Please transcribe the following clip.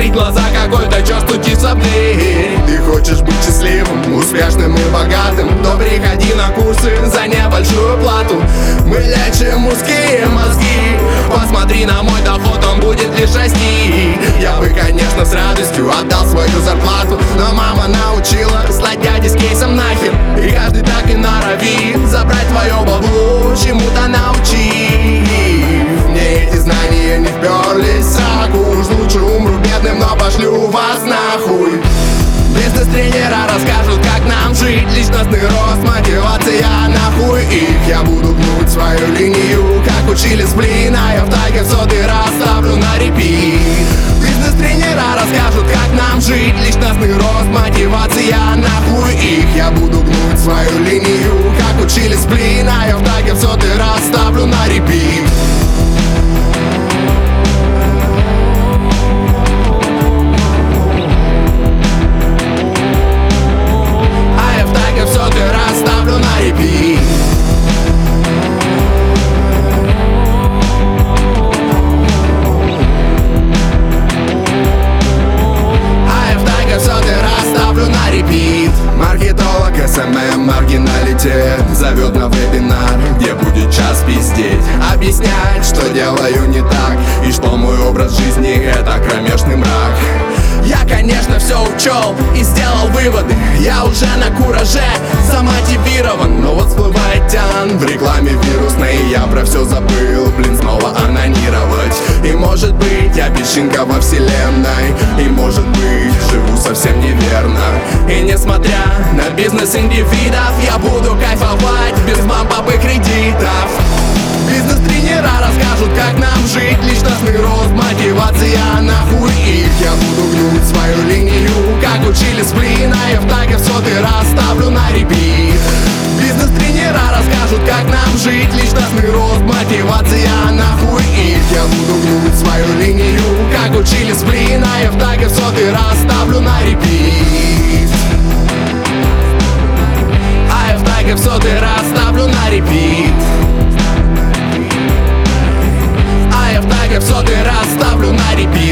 закрыть глаза, какой-то час стучится в дверь. Ты хочешь быть счастливым, успешным и богатым, то приходи на курсы за небольшую плату. Мы лечим узкие мозги, посмотри на мой доход, он будет лишь расти. Я бы, конечно, с радостью отдал свою зарплату, но мама научила слать дяди с кейсом нахер. И каждый так и норовит забрать твое бабло, чему-то научи. Мне эти знания не вперлись, а уж лучше умру бедным, но пошлю вас нахуй. Бизнес-тренера расскажут, как нам жить, личностный рост, мотивация нахуй их. Я буду гнуть свою линию, как учили с блина, я в тайге в сотый раз ставлю на репит. Бизнес-тренера расскажут, как нам жить, личностный рост, мотивация нахуй их. Я буду гнуть свою линию, как учили с блина, я в тайге в сотый раз ставлю на репит. Маркетолог, СММ, маргиналитет зовет на вебинар, где будет час пиздеть, объяснять, что делаю не так, и что мой образ жизни это кромешный мрак. Я, конечно, все учел и сделал выводы, я уже на кураже, замотивирован. Но вот всплывает тян в рекламе вирусной, я про все забыл, блин, снова анонировать. И может быть я песчинка во вселенной, и может быть живу совсем неверно. И несмотря на бизнес индивидов, я буду кайфовать без бампов и кредитов. Бизнес-тренера расскажут, как нам жить, личностный рост, мотивация нахуй их. Я буду гнуть свою линию, как учили с блина, я в таге в сотый раз ставлю на репит. Бизнес-тренера расскажут, как нам жить, личностный рост, мотивация нахуй их. Я буду гнуть свою линию, как учили с блина, я в таге в сотый раз ставлю на репит. А я в таге в сотый раз ставлю на репит. А я в таге в сотый раз ставлю на репит.